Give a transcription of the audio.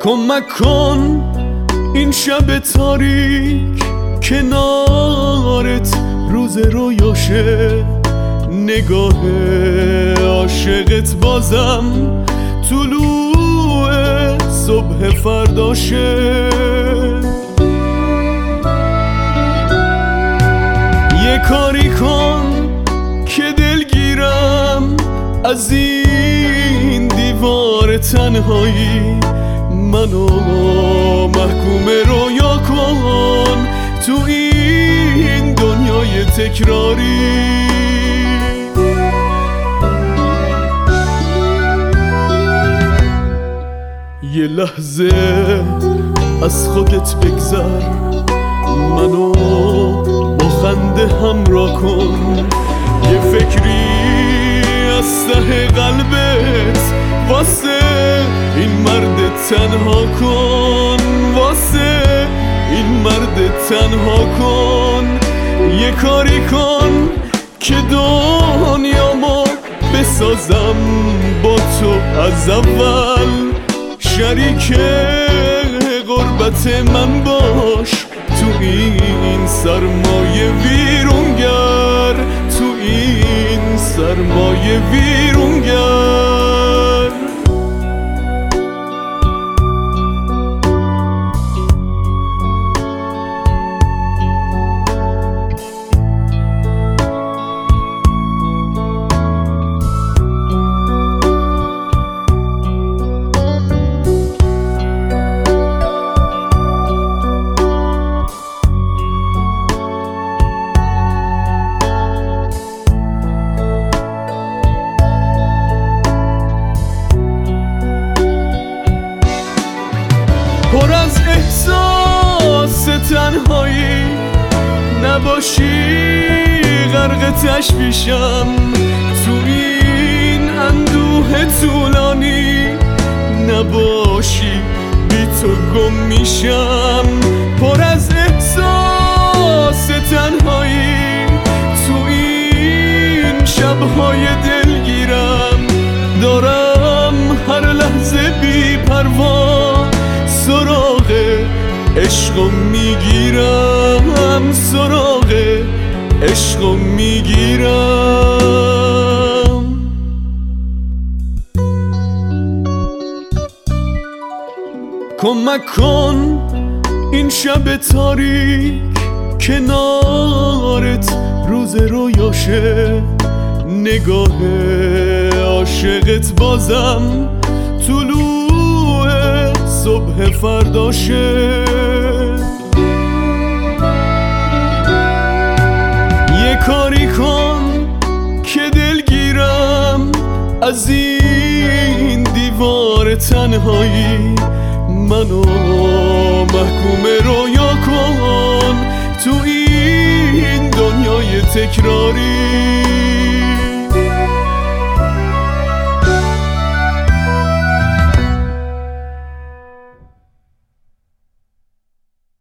کمک کن این شب تاریک کنارت روز رویاشه، نگاه عاشقت بازم طلوع صبح فرداشه. یه کاری کن که دلگیرم از این دیوار تنهایی، منو محکوم رویا کن تو این دنیای تکراری. یه لحظه از خودت بگذر، منو با خنده همراه کن، یه فکری از ته قلبت واسه این مرد تنها کن، واسه این مرد تنها کن. یه کاری کن که دنیامو بسازم با تو از اول، شریک غربت من باش تو این سرمایه ویرونگر، تو این سرمایه ویرونگر. پر از احساس تنهایی نباشی، غرق تشویشم تو این اندوه طولانی، نباشی بی تو گم میشم. پر از احساس تنهایی تو این شبهای دلگیرم، دارم هر لحظه بی پروا سراغ عشقو میگیرم، سراغ عشقو میگیرم. کمک کن این شب تاریک کنارت روز رویاشه، نگاه عاشقت بازم طلوع صبح فرداشه. یه کاری کن که دلگیرم از این دیوار تنهایی، منو محکوم رویا کن تو این دنیای تکراری.